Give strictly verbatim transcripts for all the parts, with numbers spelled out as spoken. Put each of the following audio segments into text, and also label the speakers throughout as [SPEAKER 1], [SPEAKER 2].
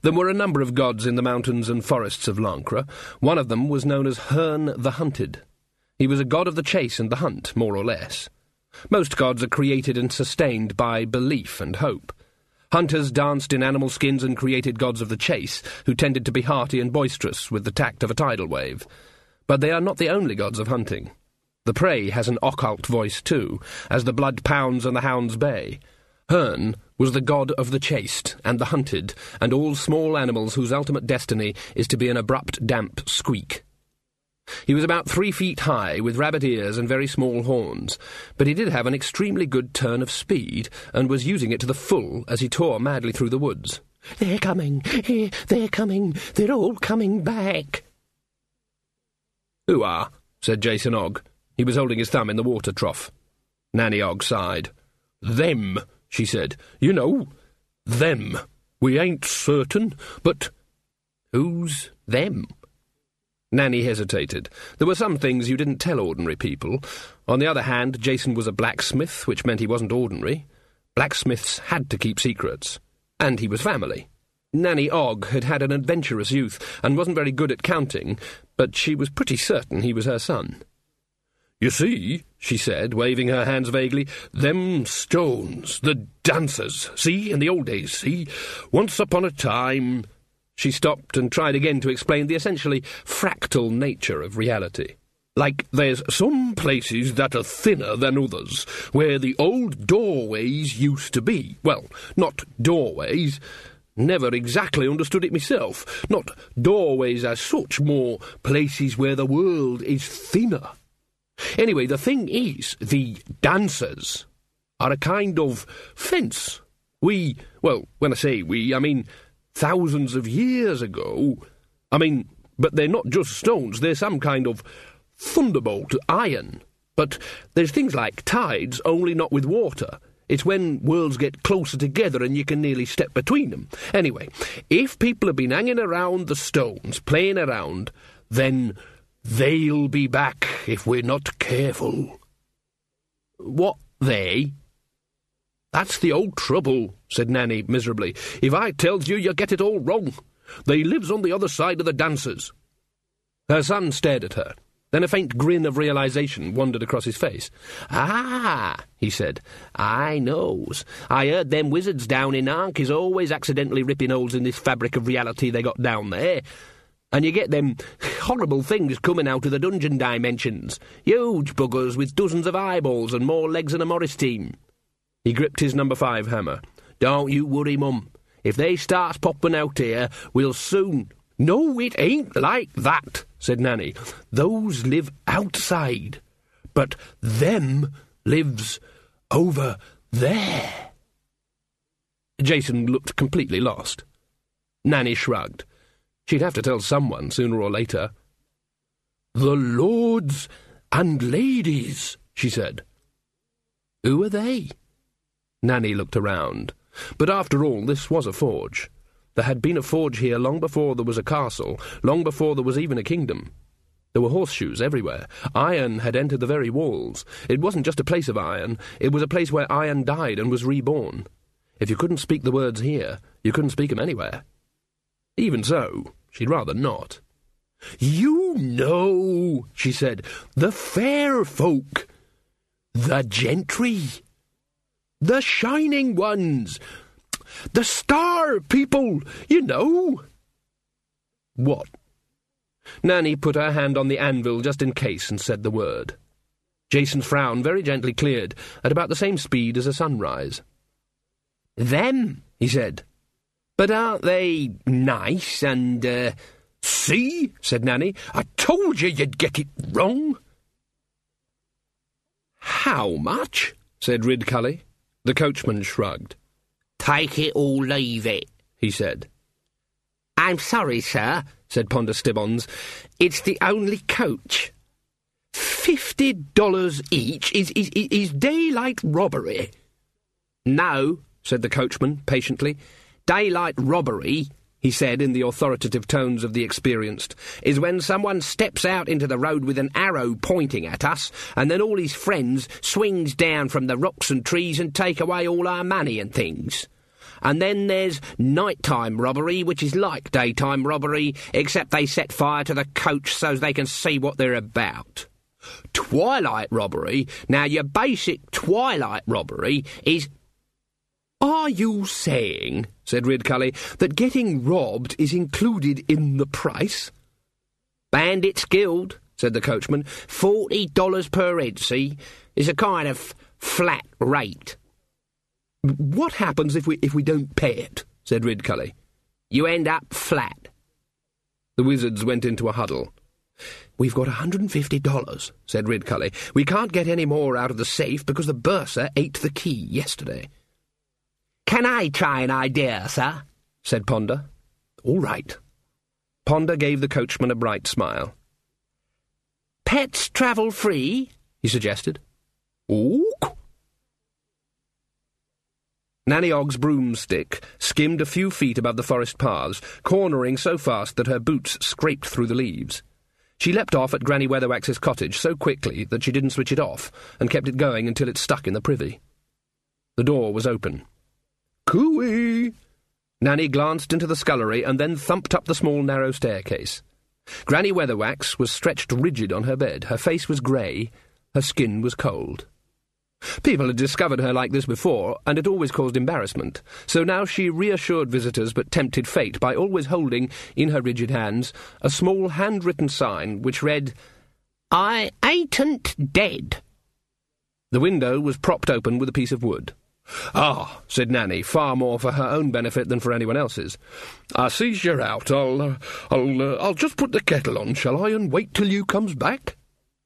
[SPEAKER 1] There were a number of gods in the mountains and forests of Lancre. One of them was known as Herne the Hunted. He was a god of the chase and the hunt, more or less. Most gods are created and sustained by belief and hope. Hunters danced in animal skins and created gods of the chase, who tended to be hearty and boisterous with the tact of a tidal wave. But they are not the only gods of hunting. The prey has an occult voice too, as the blood pounds and the hounds bay. Herne was the god of the chased and the hunted, and all small animals whose ultimate destiny is to be an abrupt, damp squeak. He was about three feet high, with rabbit ears and very small horns, but he did have an extremely good turn of speed, and was using it to the full as he tore madly through the woods. "They're coming! They're coming! They're all coming back!" "Who are?" said Jason Ogg. He was holding his thumb in the water trough. Nanny Ogg sighed. "Them," she said. "You know, them. We ain't certain, but—" "Who's them?" Nanny hesitated. There were some things you didn't tell ordinary people. On the other hand, Jason was a blacksmith, which meant he wasn't ordinary. Blacksmiths had to keep secrets. And he was family. Nanny Ogg had had an adventurous youth, and wasn't very good at counting, but she was pretty certain he was her son. "You see," she said, waving her hands vaguely, "them stones, the dancers, see, in the old days, see, once upon a time—" She stopped and tried again to explain the essentially fractal nature of reality. "Like there's some places that are thinner than others, where the old doorways used to be. Well, not doorways. Never exactly understood it myself. Not doorways as such, more places where the world is thinner. Anyway, the thing is, the dancers are a kind of fence. We, well, when I say we, I mean thousands of years ago. I mean, but they're not just stones, they're some kind of thunderbolt iron. But there's things like tides, only not with water. It's when worlds get closer together and you can nearly step between them. Anyway, if people have been hanging around the stones, playing around, then they'll be back if we're not careful." "What, they?" "That's the old trouble," said Nanny miserably. "If I tells you, you get it all wrong. They lives on the other side of the dancers." Her son stared at her. Then a faint grin of realization wandered across his face. "Ah," he said, "I knows. I heard them wizards down in Ankh is always accidentally ripping holes in this fabric of reality they got down there. And you get them horrible things coming out of the dungeon dimensions. Huge buggers with dozens of eyeballs and more legs than a Morris team." He gripped his number five hammer. "Don't you worry, Mum. If they starts popping out here, we'll soon—" "No, it ain't like that," said Nanny. "Those live outside, but them lives over there." Jason looked completely lost. Nanny shrugged. She'd have to tell someone sooner or later. "The lords and ladies," she said. "Who are they?" Nanny looked around. But after all, this was a forge. There had been a forge here long before there was a castle, long before there was even a kingdom. There were horseshoes everywhere. Iron had entered the very walls. It wasn't just a place of iron, it was a place where iron died and was reborn. If you couldn't speak the words here, you couldn't speak 'em anywhere. Even so, she'd rather not. "You know," she said, "the fair folk, the gentry, the shining ones, the star people, you know." "What?" Nanny put her hand on the anvil just in case and said the word. Jason's frown very gently cleared, at about the same speed as a sunrise. "Them," he said. "But aren't they nice and, uh—" "See," said Nanny, "I told you you'd get it wrong." "How much?" said Ridcully. The coachman shrugged. "Take it or leave it," he said. "I'm sorry, sir," said Ponder Stibbons. "It's the only coach." Fifty dollars each is, is, is daylight robbery." "No," said the coachman patiently. "Daylight robbery," he said in the authoritative tones of the experienced, "is when someone steps out into the road with an arrow pointing at us, and then all his friends swings down from the rocks and trees and take away all our money and things. And then there's nighttime robbery, which is like daytime robbery, except they set fire to the coach so they can see what they're about. Twilight robbery, now your basic twilight robbery is... Are you saying, said Ridcully, that getting robbed is included in the price? Bandits Guild, said the coachman. Forty dollars per head, see? Is a kind of flat rate. What happens if we if we don't pay it? Said Ridcully. You end up flat. The wizards went into a huddle. We've got a hundred and fifty dollars, said Ridcully. We can't get any more out of the safe because the bursar ate the key yesterday. Can I try an idea, sir? Said Ponder. All right. Ponder gave the coachman a bright smile. Pets travel free, he suggested. Ook. Nanny Ogg's broomstick skimmed a few feet above the forest paths, cornering so fast that her boots scraped through the leaves. She leapt off at Granny Weatherwax's cottage so quickly that she didn't switch it off, and kept it going until it stuck in the privy. The door was open. Cooey! Nanny glanced into the scullery and then thumped up the small narrow staircase. Granny Weatherwax was stretched rigid on her bed. Her face was grey, her skin was cold. People had discovered her like this before, and it always caused embarrassment, so now she reassured visitors but tempted fate by always holding, in her rigid hands, a small handwritten sign which read, I ain't dead. The window was propped open with a piece of wood. Ah, said Nanny, far more for her own benefit than for anyone else's. I sees you're out. I'll, uh, I'll, uh, I'll just put the kettle on, shall I, and wait till you comes back?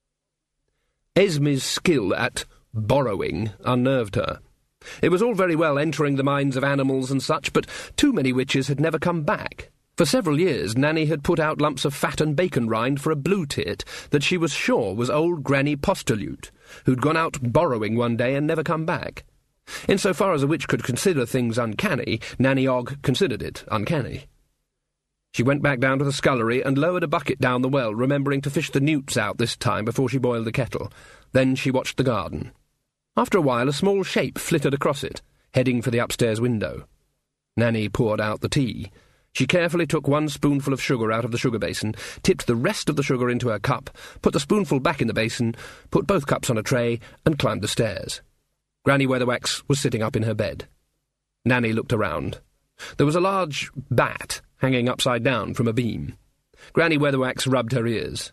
[SPEAKER 1] Esme's skill at borrowing unnerved her. It was all very well entering the minds of animals and such, but too many witches had never come back. For several years Nanny had put out lumps of fat and bacon rind for a blue tit that she was sure was old Granny Postulute, who'd gone out borrowing one day and never come back. In so far as a witch could consider things uncanny, Nanny Ogg considered it uncanny. She went back down to the scullery and lowered a bucket down the well, remembering to fish the newts out this time before she boiled the kettle. Then she watched the garden. After a while a small shape flitted across it, heading for the upstairs window. Nanny poured out the tea. She carefully took one spoonful of sugar out of the sugar basin, tipped the rest of the sugar into her cup, put the spoonful back in the basin, put both cups on a tray, and climbed the stairs. Granny Weatherwax was sitting up in her bed. Nanny looked around. There was a large bat hanging upside down from a beam. Granny Weatherwax rubbed her ears.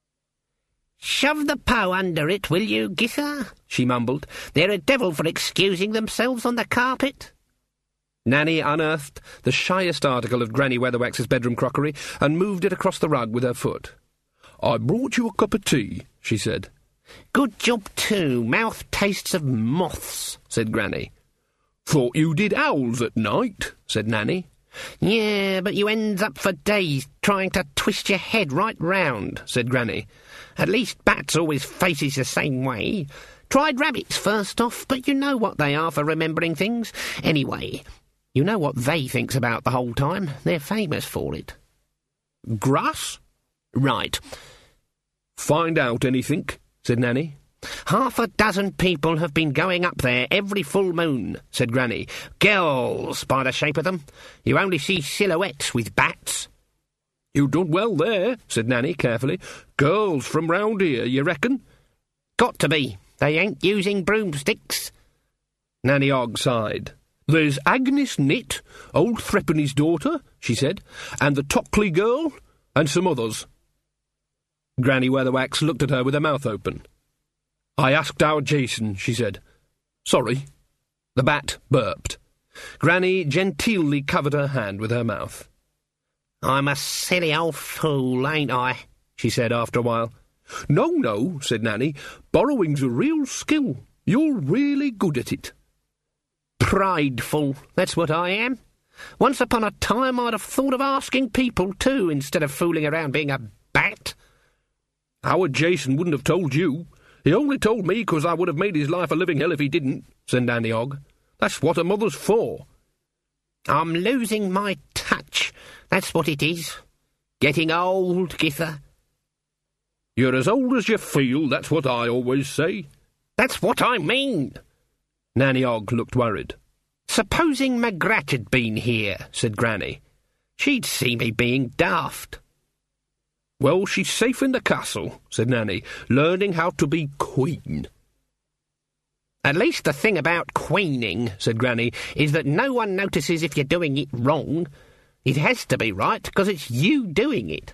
[SPEAKER 1] "Shove the Poe under it, will you, Gither?" she mumbled. "They're a devil for excusing themselves on the carpet." Nanny unearthed the shyest article of Granny Weatherwax's bedroom crockery and moved it across the rug with her foot. "I brought you a cup of tea," she said. "Good job, too. Mouth tastes of moths," said Granny. "Thought you did owls at night," said Nanny. "Yeah, but you ends up for days trying to twist your head right round," said Granny. "At least bats always faces the same way. Tried rabbits first off, but you know what they are for remembering things. Anyway, you know what they thinks about the whole time. They're famous for it." "Grass?" "Right." "Find out anything?" said Nanny. "Half a dozen people have been going up there every full moon," said Granny. "Girls, by the shape of them. You only see silhouettes with bats." "You done well there," said Nanny carefully. "Girls from round here, you reckon?" "Got to be. They ain't using broomsticks." Nanny Ogg sighed. "There's Agnes Nitt, old Threepenny's daughter," she said, "and the Tockley girl, and some others." Granny Weatherwax looked at her with her mouth open. "I asked our Jason," she said. "Sorry." The bat burped. Granny genteelly covered her hand with her mouth. "I'm a silly old fool, ain't I?" she said after a while. "No, no," said Nanny. "Borrowing's a real skill. You're really good at it." "Prideful, that's what I am. Once upon a time I'd have thought of asking people, too, instead of fooling around being a bat." "Howard Jason wouldn't have told you. He only told me 'cause I would have made his life a living hell if he didn't," said Nanny Ogg. "That's what a mother's for." "I'm losing my touch, that's what it is. Getting old, Gither." "You're as old as you feel, that's what I always say." "That's what I mean." Nanny Ogg looked worried.
[SPEAKER 2] "Supposing Magrat had been here," said Granny. "She'd see me being daft."
[SPEAKER 1] "Well, she's safe in the castle," said Nanny, "learning how to be queen."
[SPEAKER 2] "At least the thing about queening," said Granny, "is that no one notices if you're doing it wrong. It has to be right, because it's you doing it."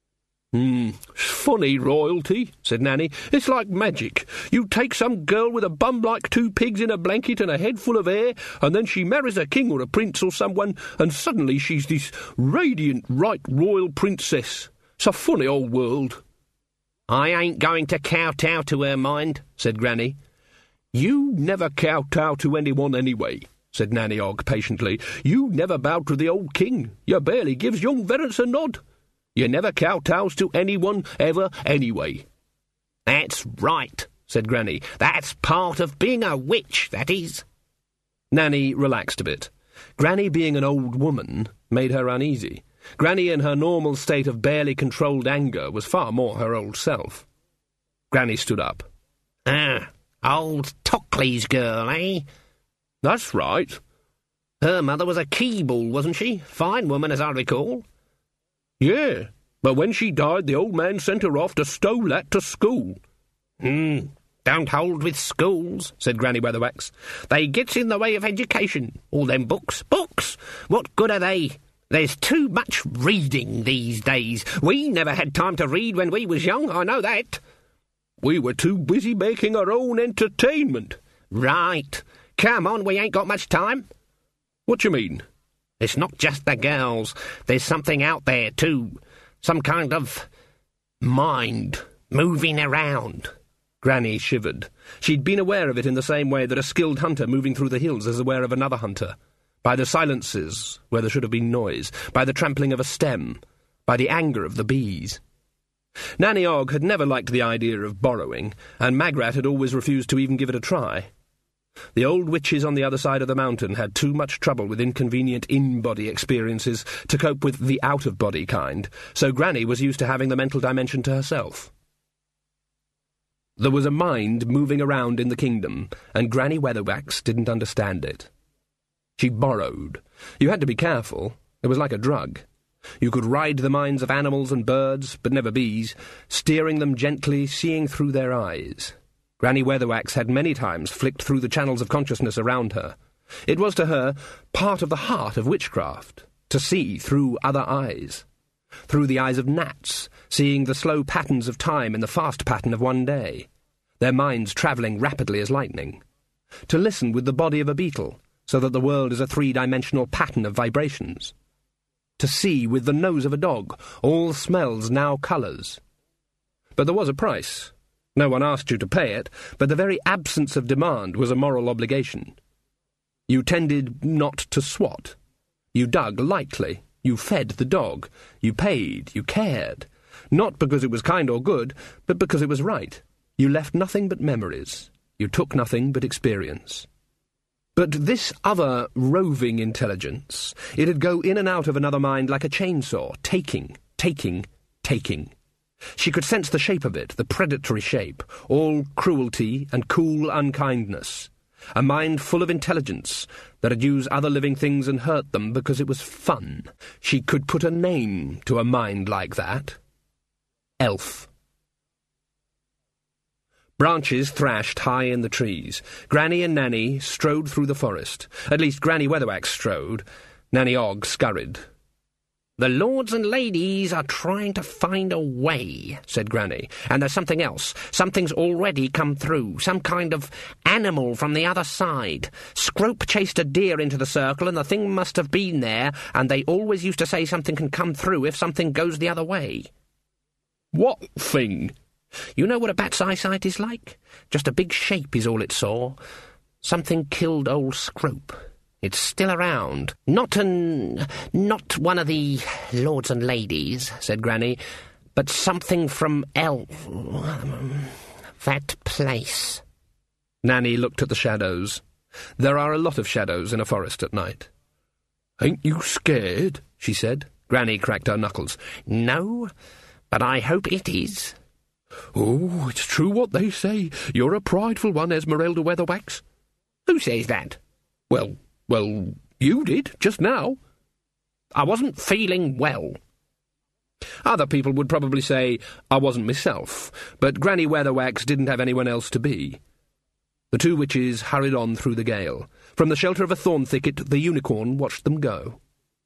[SPEAKER 1] Hmm, funny royalty, said Nanny. "It's like magic. You take some girl with a bum like two pigs in a blanket and a head full of hair, and then she marries a king or a prince or someone, and suddenly she's this radiant, right royal princess. It's a funny old world."
[SPEAKER 2] "I ain't going to kowtow to her, mind," said Granny.
[SPEAKER 1] "You never kowtow to anyone anyway," said Nanny Ogg patiently. "You never bow to the old king. You barely gives young Verence a nod. You never kowtows to anyone ever anyway."
[SPEAKER 2] "That's right," said Granny. "That's part of being a witch, that is."
[SPEAKER 1] Nanny relaxed a bit. Granny being an old woman made her uneasy. Granny in her normal state of barely controlled anger was far more her old self. Granny stood up.
[SPEAKER 2] "Ah, old Tockley's girl, eh?"
[SPEAKER 1] "That's right."
[SPEAKER 2] "Her mother was a Keeble, wasn't she? Fine woman, as I recall."
[SPEAKER 1] "Yeah, but when she died, the old man sent her off to Stolat to school."
[SPEAKER 2] Hmm, don't hold with schools," said Granny Weatherwax. "They gets in the way of education. All them books. Books! What good are they? There's too much reading these days. We never had time to read when we was young, I know that."
[SPEAKER 1] "We were too busy making our own entertainment."
[SPEAKER 2] "Right. Come on, we ain't got much time."
[SPEAKER 1] "What you mean?"
[SPEAKER 2] "It's not just the girls. There's something out there, too. Some kind of mind moving around."
[SPEAKER 1] Granny shivered. She'd been aware of it in the same way that a skilled hunter moving through the hills is aware of another hunter. By the silences, where there should have been noise, by the trampling of a stem, by the anger of the bees. Nanny Ogg had never liked the idea of borrowing, and Magrat had always refused to even give it a try. The old witches on the other side of the mountain had too much trouble with inconvenient in-body experiences to cope with the out-of-body kind, so Granny was used to having the mental dimension to herself. There was a mind moving around in the kingdom, and Granny Weatherwax didn't understand it. She borrowed. You had to be careful. It was like a drug. You could ride the minds of animals and birds, but never bees, steering them gently, seeing through their eyes. Granny Weatherwax had many times flicked through the channels of consciousness around her. It was to her part of the heart of witchcraft, to see through other eyes. Through the eyes of gnats, seeing the slow patterns of time in the fast pattern of one day, their minds travelling rapidly as lightning. To listen with the body of a beetle, so that the world is a three-dimensional pattern of vibrations. To see with the nose of a dog, all smells now colours. But there was a price. No one asked you to pay it, but the very absence of demand was a moral obligation. You tended not to swat. You dug lightly. You fed the dog. You paid. You cared. Not because it was kind or good, but because it was right. You left nothing but memories. You took nothing but experience. But this other roving intelligence, it'd go in and out of another mind like a chainsaw, taking, taking, taking. She could sense the shape of it, the predatory shape, all cruelty and cool unkindness. A mind full of intelligence that'd use other living things and hurt them because it was fun. She could put a name to a mind like that. Elf. Branches thrashed high in the trees. Granny and Nanny strode through the forest. At least Granny Weatherwax strode. Nanny Ogg scurried. "The lords and ladies are trying to find a way," said Granny. "And there's something else. Something's already come through. Some kind of animal from the other side. Scrope chased a deer into the circle, and the thing must have been there, and they always used to say something can come through if something goes the other way." "What thing?"
[SPEAKER 2] "You know what a bat's eyesight is like? Just a big shape is all it saw. Something killed old Scrope. It's still around. Not an... not one of the lords and ladies," said Granny, "but something from El... that place."
[SPEAKER 1] Nanny looked at the shadows. There are a lot of shadows in a forest at night. "Ain't you scared?" she said. Granny cracked her knuckles.
[SPEAKER 2] "No, but I hope it is."
[SPEAKER 1] "Oh, it's true what they say. You're a prideful one, Esmeralda Weatherwax."
[SPEAKER 2] "Who says that?"
[SPEAKER 1] "Well, Well, you did, just now.
[SPEAKER 2] I wasn't feeling well.
[SPEAKER 1] Other people would probably say I wasn't myself, but Granny Weatherwax didn't have anyone else to be. The two witches hurried on through the gale. From the shelter of a thorn thicket, the unicorn watched them go.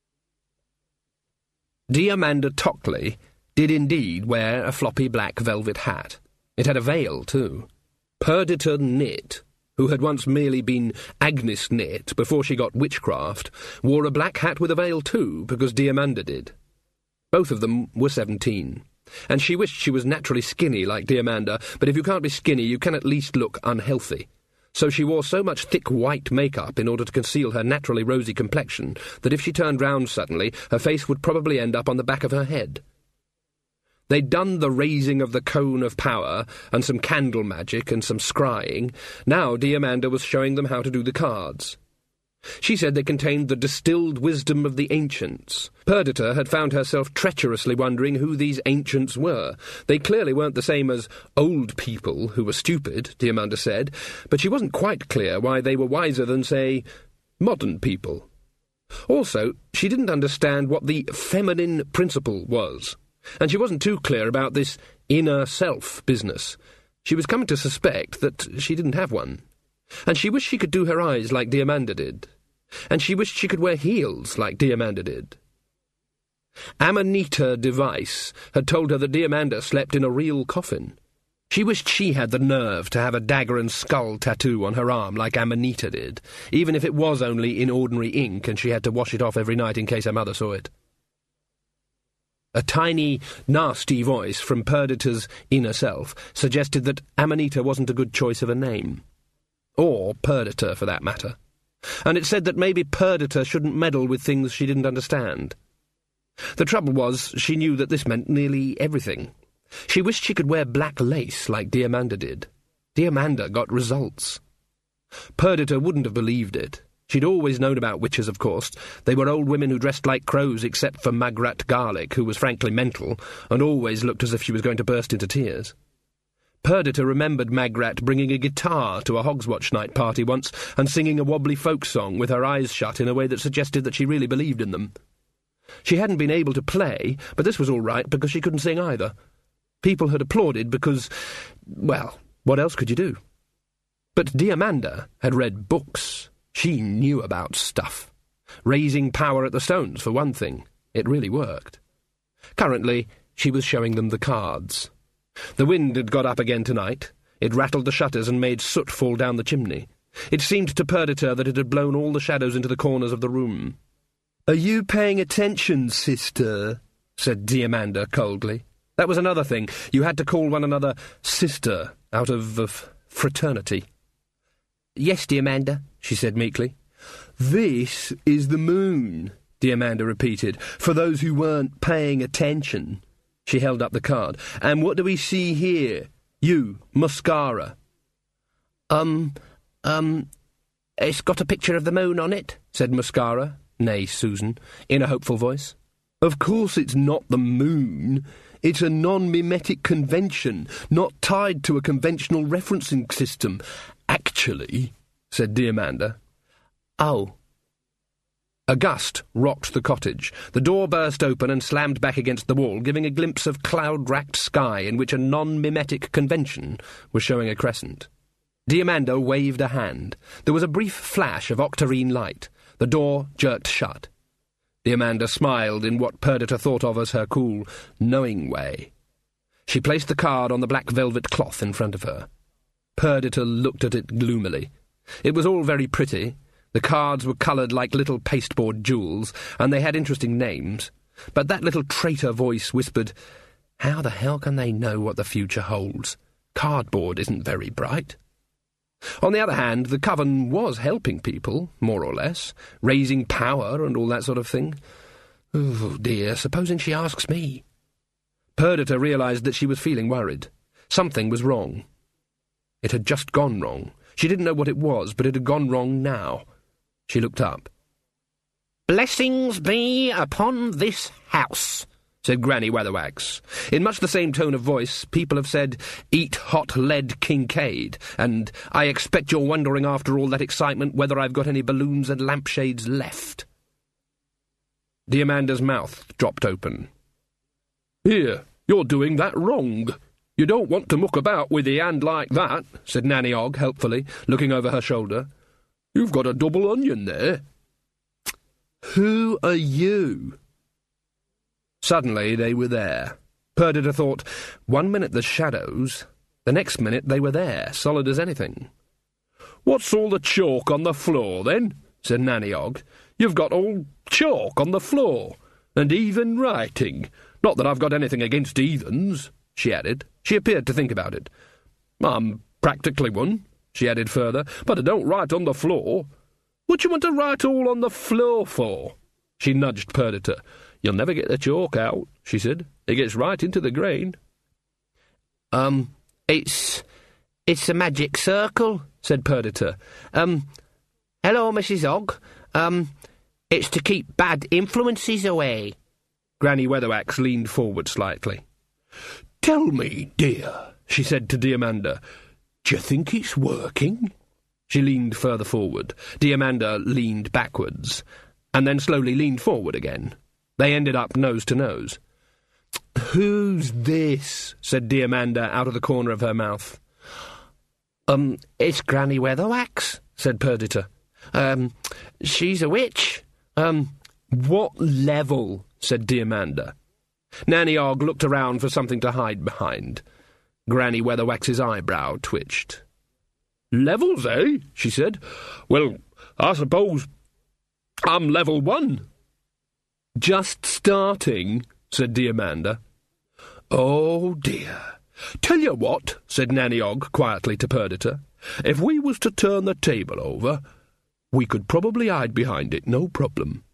[SPEAKER 1] Diamanda Tockley did indeed wear a floppy black velvet hat. It had a veil, too. Perdita Knit, who had once merely been Agnes Knit before she got witchcraft, wore a black hat with a veil, too, because Diamanda did. Both of them were seventeen, and she wished she was naturally skinny like Diamanda, but if you can't be skinny, you can at least look unhealthy. So she wore so much thick white makeup in order to conceal her naturally rosy complexion that if she turned round suddenly, her face would probably end up on the back of her head. They'd done the raising of the cone of power, and some candle magic, and some scrying. Now Diamanda was showing them how to do the cards. She said they contained the distilled wisdom of the ancients. Perdita had found herself treacherously wondering who these ancients were. They clearly weren't the same as old people who were stupid, Diamanda said, but she wasn't quite clear why they were wiser than, say, modern people. Also, she didn't understand what the feminine principle was, and she wasn't too clear about this inner self business. She was coming to suspect that she didn't have one. And she wished she could do her eyes like Diamanda did. And she wished she could wear heels like Diamanda did. Amanita Device had told her that Diamanda slept in a real coffin. She wished she had the nerve to have a dagger and skull tattoo on her arm like Amanita did, even if it was only in ordinary ink and she had to wash it off every night in case her mother saw it. A tiny, nasty voice from Perdita's inner self suggested that Amanita wasn't a good choice of a name. Or Perdita, for that matter. And it said that maybe Perdita shouldn't meddle with things she didn't understand. The trouble was, she knew that this meant nearly everything. She wished she could wear black lace like Diamanda did. Diamanda got results. Perdita wouldn't have believed it. She'd always known about witches, of course. They were old women who dressed like crows, except for Magrat Garlic, who was frankly mental, and always looked as if she was going to burst into tears. Perdita remembered Magrat bringing a guitar to a Hogswatch night party once and singing a wobbly folk song with her eyes shut in a way that suggested that she really believed in them. She hadn't been able to play, but this was all right because she couldn't sing either. People had applauded because, well, what else could you do? But Diamanda had read books. She knew about stuff. Raising power at the stones, for one thing. It really worked. Currently, she was showing them the cards. The wind had got up again tonight. It rattled the shutters and made soot fall down the chimney. It seemed to Perdita that it had blown all the shadows into the corners of the room. "Are you paying attention, sister?" said Diamanda coldly. That was another thing. You had to call one another sister out of, of fraternity. "Yes, Diamanda," she said meekly. "This is the moon," Diamanda repeated, "for those who weren't paying attention." She held up the card. "And what do we see here? You, Mascara." Um, um, it's got a picture of the moon on it," said Mascara, nay Susan, in a hopeful voice. "Of course it's not the moon. It's a non-mimetic convention, not tied to a conventional referencing system. Actually," said Diamanda. "Oh." A gust rocked the cottage. The door burst open and slammed back against the wall, giving a glimpse of cloud-racked sky in which a non-mimetic convention was showing a crescent. Diamanda waved a hand. There was a brief flash of octarine light. The door jerked shut. Diamanda smiled in what Perdita thought of as her cool, knowing way. She placed the card on the black velvet cloth in front of her. Perdita looked at it gloomily. It was all very pretty. The cards were coloured like little pasteboard jewels, and they had interesting names. But that little traitor voice whispered, "How the hell can they know what the future holds? Cardboard isn't very bright." On the other hand, the coven was helping people, more or less, raising power and all that sort of thing. Oh, dear, supposing she asks me? Perdita realised that she was feeling worried. Something was wrong. It had just gone wrong. She didn't know what it was, but it had gone wrong now. She looked up. "Blessings be upon this house," said Granny Weatherwax. In much the same tone of voice, people have said, "Eat hot lead, Kincaid," and "I expect you're wondering after all that excitement whether I've got any balloons and lampshades left." Diamanda's mouth dropped open. "Here, you're doing that wrong. You don't want to muck about with the hand like that," said Nanny Ogg helpfully, looking over her shoulder. "You've got a double onion there." "Who are you?" Suddenly they were there. Perdita thought, one minute the shadows, the next minute they were there, solid as anything. "What's all the chalk on the floor, then?" said Nanny Ogg. "You've got all chalk on the floor, and heathen writing. Not that I've got anything against heathens," she added. She appeared to think about it. "I'm practically one," she added further, "but I don't write on the floor." "What do you want to write all on the floor for?" She nudged Perdita. "You'll never get the chalk out," she said. "It gets right into the grain." Um, it's... it's a magic circle," said Perdita. Um, hello, Missus Ogg. Um, it's to keep bad influences away." Granny Weatherwax leaned forward slightly. "Tell me, dear," she said to Diamanda, "d'you think it's working?" She leaned further forward. Diamanda leaned backwards, and then slowly leaned forward again. They ended up nose to nose. "Who's this?" said Diamanda out of the corner of her mouth. Um, it's Granny Weatherwax," said Perdita. Um, she's a witch. Um, what level?" said Diamanda. Nanny Ogg looked around for something to hide behind. Granny Weatherwax's eyebrow twitched. "Levels, eh?" she said. "Well, I suppose I'm level one." "Just starting," said Diamanda. "Oh, dear. Tell you what," said Nanny Ogg quietly to Perdita, "if we was to turn the table over, we could probably hide behind it, no problem."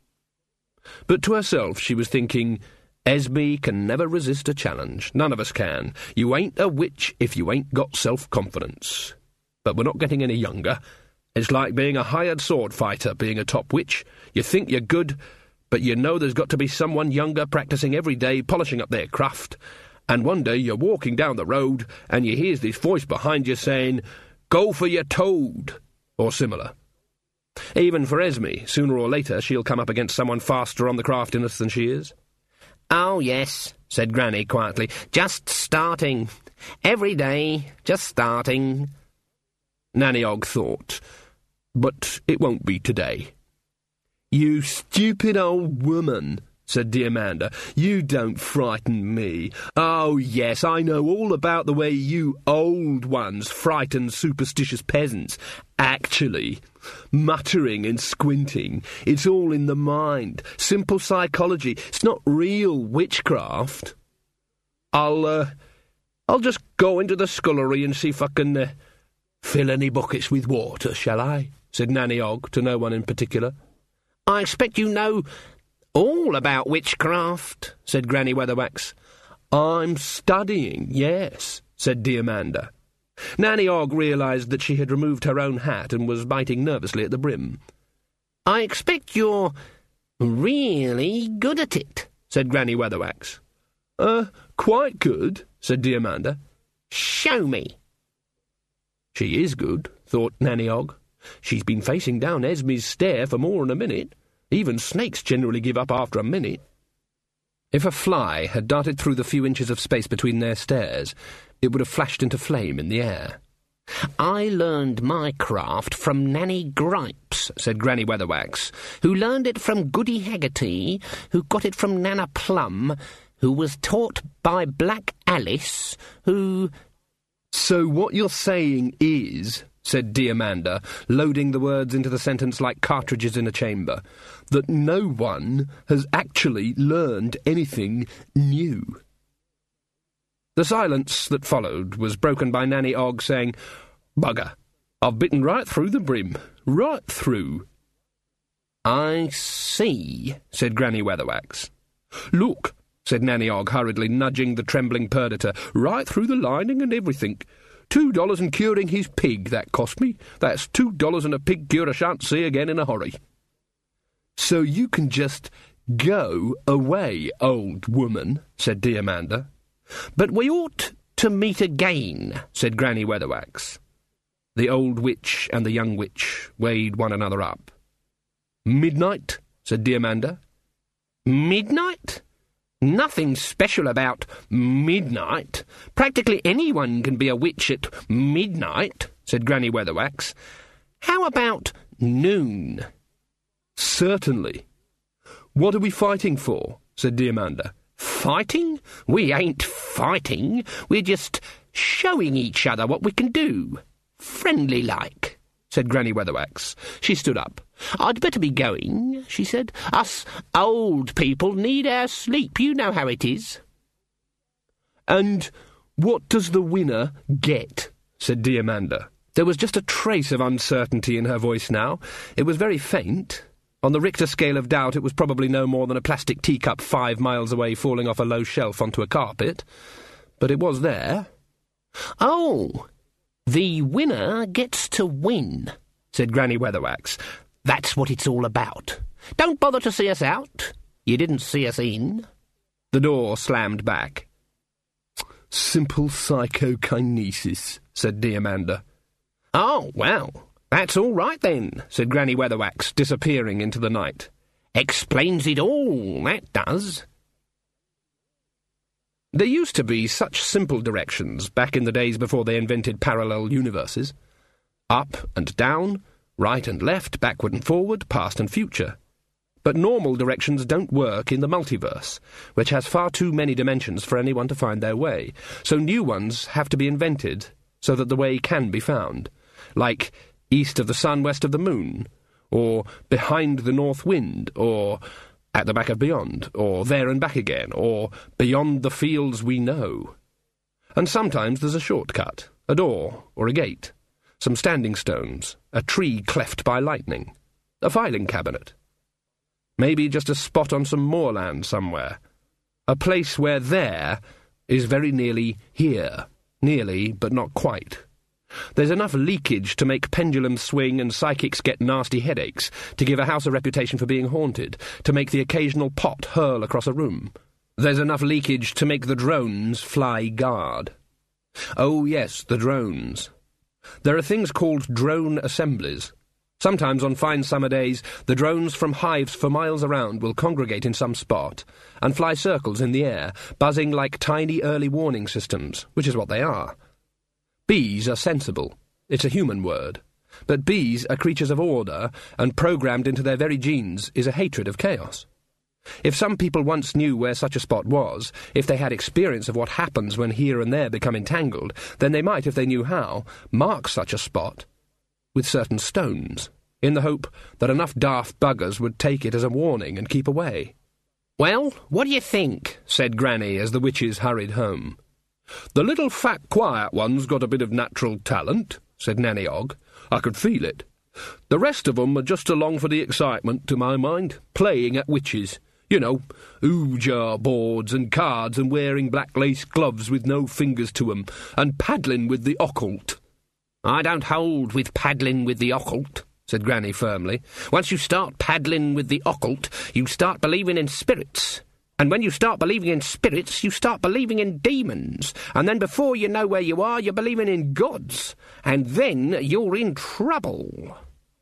[SPEAKER 1] But to herself she was thinking, Esme can never resist a challenge. None of us can. You ain't a witch if you ain't got self-confidence. But we're not getting any younger. It's like being a hired sword fighter, being a top witch. You think you're good, but you know there's got to be someone younger practising every day, polishing up their craft. And one day you're walking down the road, and you hears this voice behind you saying, "Go for your toad," or similar. Even for Esme, sooner or later she'll come up against someone faster on the craftiness than she is. "Oh, yes," said Granny quietly, "just starting. Every day, just starting." Nanny Ogg thought, "But it won't be today." "You stupid old woman," said Diamanda. "You don't frighten me. Oh, yes, I know all about the way you old ones frighten superstitious peasants. Actually, muttering and squinting, it's all in the mind. Simple psychology. It's not real witchcraft. I'll, uh, I'll just go into the scullery and see if I can, uh, fill any buckets with water, shall I?" said Nanny Ogg to no one in particular. "I expect you know all about witchcraft," said Granny Weatherwax. "I'm studying, yes," said Diamanda. Nanny Ogg realised that she had removed her own hat and was biting nervously at the brim. "I expect you're really good at it," said Granny Weatherwax. Uh, quite good," said Diamanda. "Show me." She is good, thought Nanny Ogg. She's been facing down Esme's stare for more than a minute. Even snakes generally give up after a minute. If a fly had darted through the few inches of space between their stares, it would have flashed into flame in the air. "I learned my craft from Nanny Gripes," said Granny Weatherwax, "who learned it from Goody Haggerty, who got it from Nana Plum, who was taught by Black Alice, who—" "So what you're saying is," said Diamanda, loading the words into the sentence like cartridges in a chamber, "that no one has actually learned anything new." The silence that followed was broken by Nanny Ogg saying, "Bugger, I've bitten right through the brim, right through." "I see," said Granny Weatherwax. "Look," said Nanny Ogg hurriedly, nudging the trembling Perdita, "right through the lining and everything. Two dollars and curing his pig, that cost me. That's two dollars and a pig cure I shan't see again in a hurry." "So you can just Go away, old woman, said Diamanda.
[SPEAKER 2] But we ought to meet again, said Granny Weatherwax.
[SPEAKER 1] The old witch and the young witch weighed one another up. Midnight, said Diamanda.
[SPEAKER 2] Midnight? Nothing special about midnight. Practically anyone can be a witch at midnight, said Granny Weatherwax. How about noon?
[SPEAKER 1] Certainly. What are we fighting for? Said Diamanda.
[SPEAKER 2] Fighting? We ain't fighting. We're just showing each other what we can do. Friendly-like, said Granny Weatherwax. She stood up. I'd better be going, she said. Us old people need our sleep. You know how it is.
[SPEAKER 1] And what does the winner get? Said Diamanda. There was just a trace of uncertainty in her voice now. It was very faint. On the Richter scale of doubt, it was probably no more than a plastic teacup five miles away falling off a low shelf onto a carpet. But it was there.
[SPEAKER 2] Oh, the winner gets to win, said Granny Weatherwax. That's what it's all about. Don't bother to see us out. You didn't see us in.
[SPEAKER 1] The door slammed back. Simple psychokinesis, said Diamanda.
[SPEAKER 2] Oh, well, that's all right then, said Granny Weatherwax, disappearing into the night. Explains it all, that does.
[SPEAKER 1] There used to be such simple directions back in the days before they invented parallel universes. Up and down, right and left, backward and forward, past and future. But normal directions don't work in the multiverse, which has far too many dimensions for anyone to find their way, so new ones have to be invented so that the way can be found, like east of the sun, west of the moon, or behind the north wind, or at the back of beyond, or there and back again, or beyond the fields we know. And sometimes there's a shortcut, a door or a gate, some standing stones, a tree cleft by lightning, a filing cabinet. Maybe just a spot on some moorland somewhere, a place where there is very nearly here, nearly but not quite. There's enough leakage to make pendulums swing and psychics get nasty headaches, to give a house a reputation for being haunted, to make the occasional pot hurl across a room. There's enough leakage to make the drones fly guard. Oh yes, the drones. There are things called drone assemblies. Sometimes on fine summer days, the drones from hives for miles around will congregate in some spot and fly circles in the air, buzzing like tiny early warning systems, which is what they are. Bees are sensible. It's a human word. But bees are creatures of order, and programmed into their very genes is a hatred of chaos. If some people once knew where such a spot was, if they had experience of what happens when here and there become entangled, then they might, if they knew how, mark such a spot with certain stones, in the hope that enough daft buggers would take it as a warning and keep away.
[SPEAKER 2] "Well, what do you think?" said Granny as the witches hurried home.
[SPEAKER 1] "The little fat quiet one's got a bit of natural talent," said Nanny Ogg. "I could feel it. The rest of 'em are just along for the excitement, to my mind, playing at witches. You know, ooh-jar boards and cards and wearing black lace gloves with no fingers to 'em, and paddling with the occult."
[SPEAKER 2] "I don't hold with paddling with the occult," said Granny firmly. "Once you start paddling with the occult, you start believing in spirits. And when you start believing in spirits, you start believing in demons. And then before you know where you are, you're believing in gods. And then you're in trouble."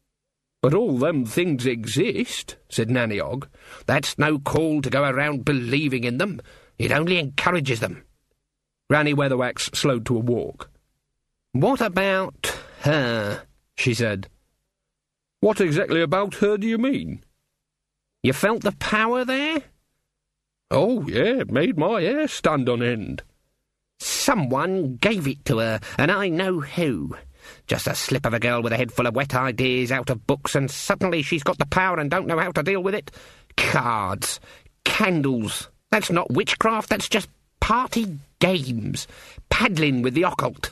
[SPEAKER 1] "But all them things exist," said Nanny Ogg.
[SPEAKER 2] "That's no call to go around believing in them. It only encourages them."
[SPEAKER 1] Granny Weatherwax slowed to a walk.
[SPEAKER 2] "What about her?" she said.
[SPEAKER 1] "What exactly about her do you mean?"
[SPEAKER 2] "You felt the power there?"
[SPEAKER 1] "Oh, yeah, it made my hair stand on end."
[SPEAKER 2] "Someone gave it to her, and I know who. Just a slip of a girl with a head full of wet ideas out of books, and suddenly she's got the power and don't know how to deal with it. Cards, candles. That's not witchcraft, that's just party games. Paddling with the occult.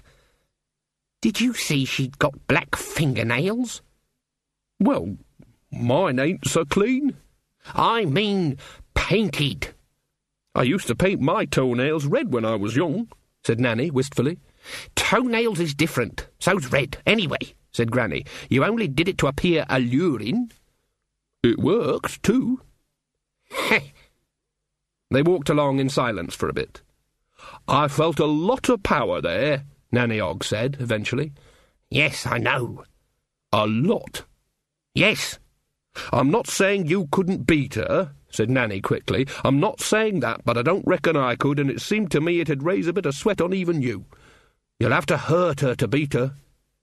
[SPEAKER 2] Did you see she'd got black fingernails?"
[SPEAKER 1] "Well, mine ain't so clean."
[SPEAKER 2] "I mean painted."
[SPEAKER 1] "I used to paint my toenails red when I was young," said Nanny wistfully.
[SPEAKER 2] "Toenails is different. So's red. Anyway," said Granny, "you only did it to appear alluring."
[SPEAKER 1] "It worked, too." They walked along in silence for a bit. "I felt a lot of power there," Nanny Ogg said, eventually.
[SPEAKER 2] "Yes, I know."
[SPEAKER 1] "A lot."
[SPEAKER 2] "Yes."
[SPEAKER 1] "I'm not saying you couldn't beat her," said Nanny quickly. "I'm not saying that, but I don't reckon I could, and it seemed to me it'd raise a bit of sweat on even you. You'll have to hurt her to beat her."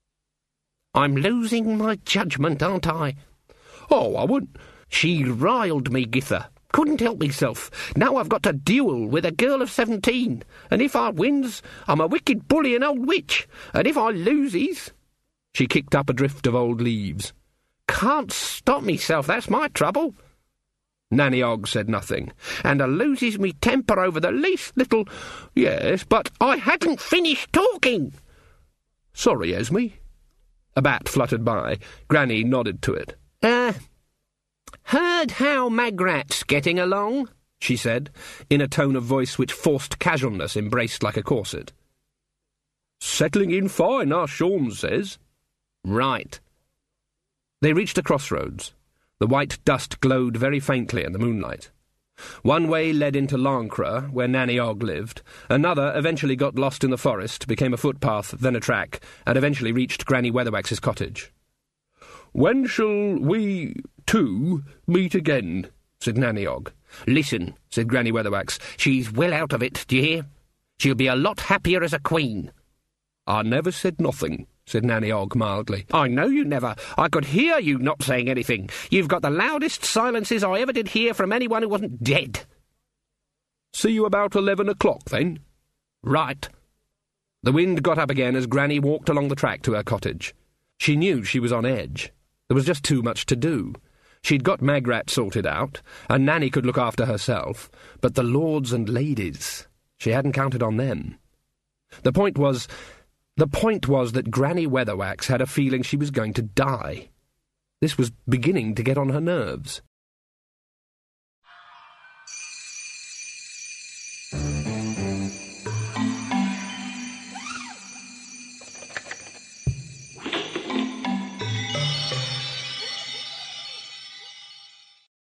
[SPEAKER 2] "I'm losing my judgment, aren't I?"
[SPEAKER 1] "Oh, I wouldn't—"
[SPEAKER 2] "She riled me, Githa. Couldn't help myself. Now I've got to duel with a girl of seventeen, and if I wins, I'm a wicked bully and old witch, and if I loses—"
[SPEAKER 1] She kicked up a drift of old leaves.
[SPEAKER 2] "Can't stop myself, that's my trouble."
[SPEAKER 1] Nanny Ogg said nothing.
[SPEAKER 2] "And I loses me temper over the least little—"
[SPEAKER 1] "Yes, but—"
[SPEAKER 2] "I hadn't finished talking."
[SPEAKER 1] "Sorry, Esme." A bat fluttered by. Granny nodded to it.
[SPEAKER 2] Uh, heard how Magrat's getting along?"
[SPEAKER 1] she said, in a tone of voice which forced casualness embraced like a corset. "Settling in fine, our Sean says."
[SPEAKER 2] "Right."
[SPEAKER 1] They reached a crossroads. The white dust glowed very faintly in the moonlight. One way led into Lancre, where Nanny Ogg lived. Another eventually got lost in the forest, became a footpath, then a track, and eventually reached Granny Weatherwax's cottage. "When shall we, two, meet again?" said Nanny Ogg.
[SPEAKER 2] "Listen," said Granny Weatherwax, "she's well out of it, d'ye hear? She'll be a lot happier as a queen."
[SPEAKER 1] "I never said nothing," said Nanny Ogg mildly.
[SPEAKER 2] "I know you never. I could hear you not saying anything. You've got the loudest silences I ever did hear from anyone who wasn't dead."
[SPEAKER 1] "See you about eleven o'clock, then?"
[SPEAKER 2] "Right."
[SPEAKER 1] The wind got up again as Granny walked along the track to her cottage. She knew she was on edge. There was just too much to do. She'd got Magrat sorted out, and Nanny could look after herself, but the lords and ladies, she hadn't counted on them. The point was... The point was that Granny Weatherwax had a feeling she was going to die. This was beginning to get on her nerves.